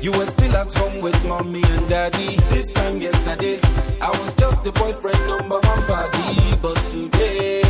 You were still at home with mommy and daddy. This time yesterday, I was just the boyfriend number one party. But today,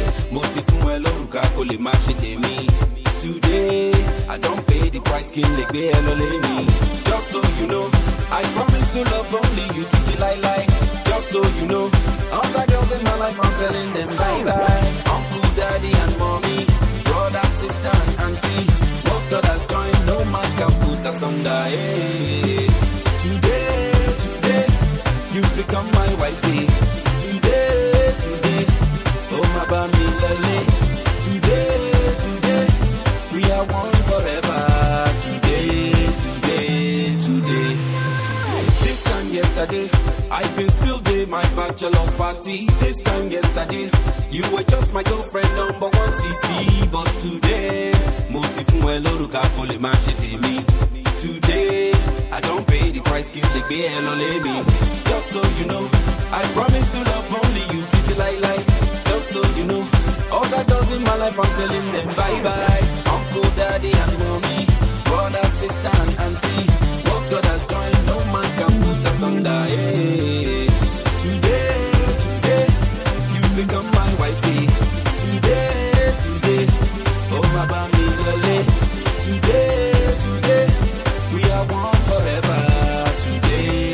today, I don't pay the price, just so you know, I promise to love only you till I like. Just so you know, all the girls in my life, I'm telling them bye-bye. Uncle, daddy and mommy, brother, sister and auntie, what God has joined, no man can put us under. Hey. Today, you've become my wifey. Today, oh my baby lele. Today, we are one forever. Today. This time yesterday, I've been still doing my bachelor's party. This time yesterday, you were just my girlfriend number one CC. But today, today, I don't pay the price, give the BL. Just so you know, I promise to love only you till I like. Just so you know, all that does in my life, I'm telling them bye-bye. Uncle, daddy and mommy, brother, sister and auntie, what God has joined, no man can put us under. Hey. Today, you become my wifey. Today, oh my baby lele. Today, we are one forever. Today.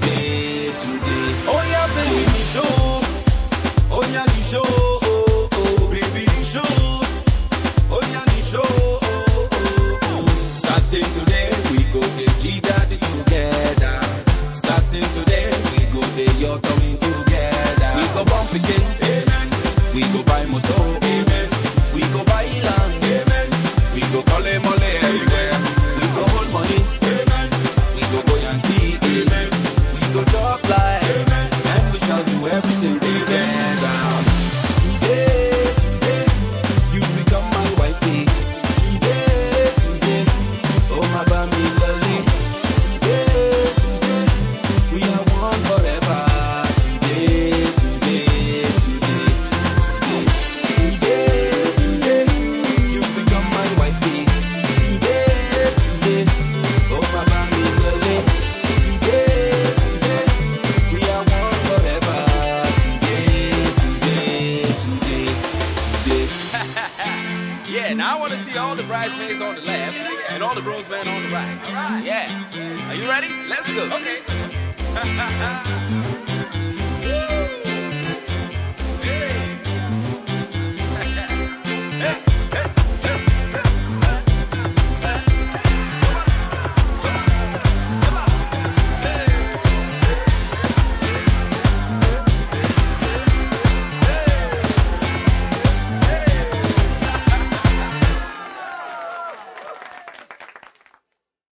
Oh yeah, baby, show. Oh yeah, the show. Oh, baby, the show. Oh yeah, the show. Starting today, we go the G-Daddy together. Starting today, we go the You're coming together. We go bump again, amen. We go buy motor, amen. We go buy land, amen. We go call mole everywhere. We go hold money, amen. We go Yankee, amen. We go talk life, amen. And we shall do everything together. Today, you become my wifey. Today, oh my baby lily. Today, we are one forever. Today, you become my wifey. Today, oh my baby lily. Today, we are one forever. Today. Yeah, now I want to see all the bridesmaids on the left and all the groomsmen on the right. All right. Yeah. Are you ready? Let's go. Okay.